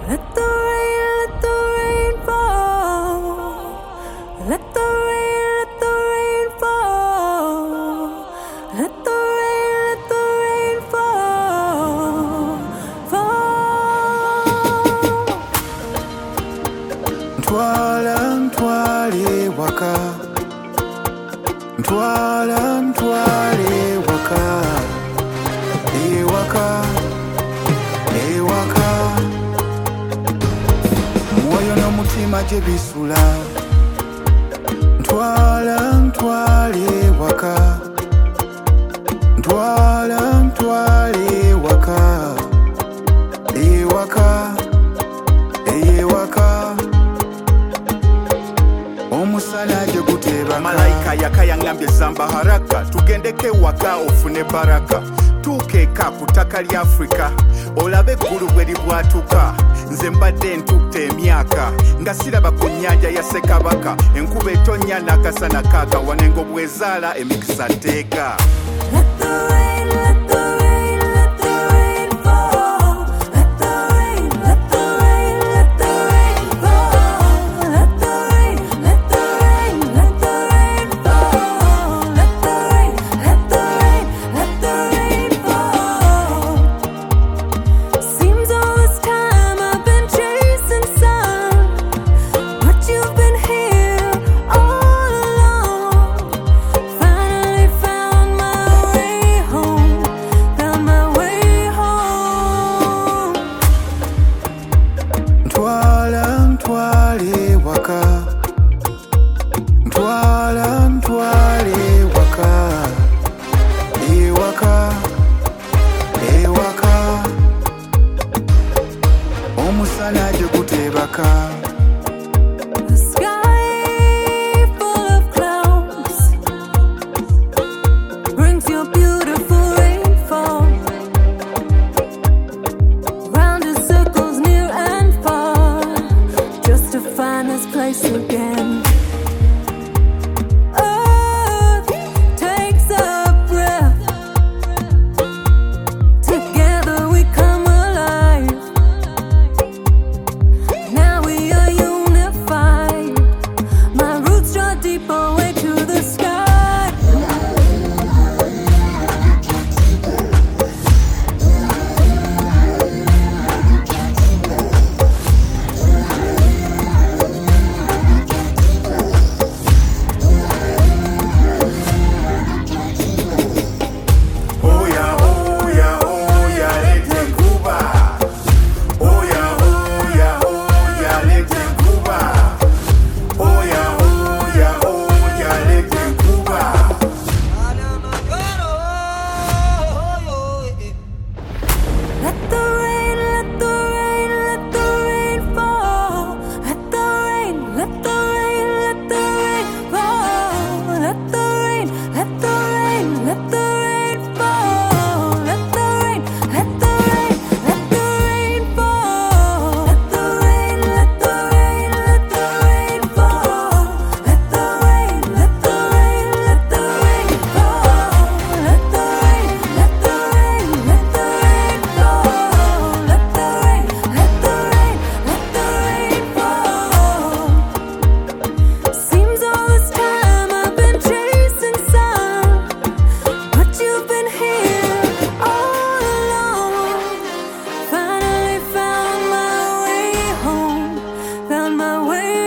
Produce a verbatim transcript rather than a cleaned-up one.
Let the rain, let the rain fall. Let the rain, let the rain fall. Let the rain, let the rain fall. Fall. Ntwala ntwale waka. Ntwala ntwale waka. Ewaka. Ewaka. Mwoyo n'omutima gye bisula. Ntwala ntwale waka. Ntwala ntwale waka. Ewaka. Ewaka. Omusala gye guteebaka. Malayika yakayangambye zamba haraka tugendeko ewaka ofune baraka tuukeeka ku ttaka lya Afrika olabe eggulu bwe libwatuka nze mbadde ntutte emyaka nga siraba ku nnyanja ya Ssekabaka enkuba etonnya n'akasana kaaka wanengo bwezaala emikisa tteeka. Let the rain, let the rain, let the rain fall. Let the rain, let the rain, let the rain fall. Let the rain, let the rain, let the rain fall. Let the rain, let the rain, let the rain fall. Seems all this time I've been chasing sun, but you've been here all along. Finally found my way home, found my way home. Ntwala ntwale waka. Ntwala ntwale waka. Ewaka. Ewaka. Omusana gye guteebaka. The sky full of clouds brings your beautiful rainfall. Round in circles near and far, just to find this place again. Earth takes a breath. Together we come alive. Now we are unified. My roots draw deep away to the sky. Oya oya oya lete kuba. Oya oya oya lete kuba. Oya oya oya lete kuba. Let the rain, let the rain, let the rain fall. Let the rain, let the rain, let the rain fall. Let the rain, let the rain, let the rain fall. Let the rain, let the rain, let the rain fall. Let the rain, let the rain, let the rain fall. Let the rain, let the rain, let the rain fall. Let the rain, let the rain, let the rain fall. Let the rain, let the rain, let the rain fall. Seems all this time I've been chasing sun, but you've been here all along. Finally found my way home, found my way